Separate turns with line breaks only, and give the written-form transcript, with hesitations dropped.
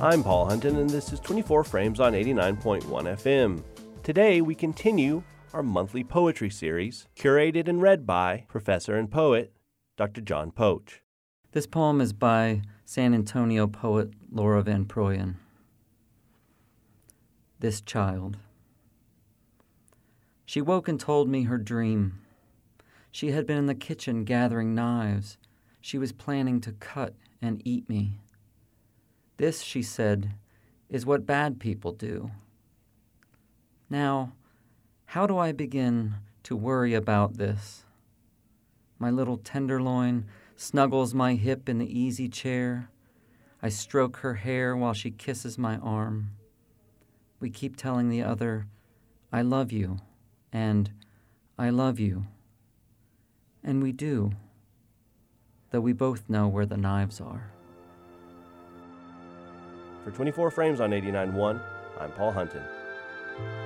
I'm Paul Hunton, and this is 24 Frames on 89.1 FM. Today, we continue our monthly poetry series, curated and read by professor and poet Dr. John Poach.
This poem is by San Antonio poet Laura Van Proyen. This child. She woke and told me her dream. She had been in the kitchen gathering knives. She was planning to cut and eat me. This, she said, is what bad people do. Now, how do I begin to worry about this? My little tenderloin snuggles my hip in the easy chair. I stroke her hair while she kisses my arm. We keep telling the other, I love you, and I love you. And we do, though we both know where the knives are.
For 24 Frames on 89.1, I'm Paul Hunton.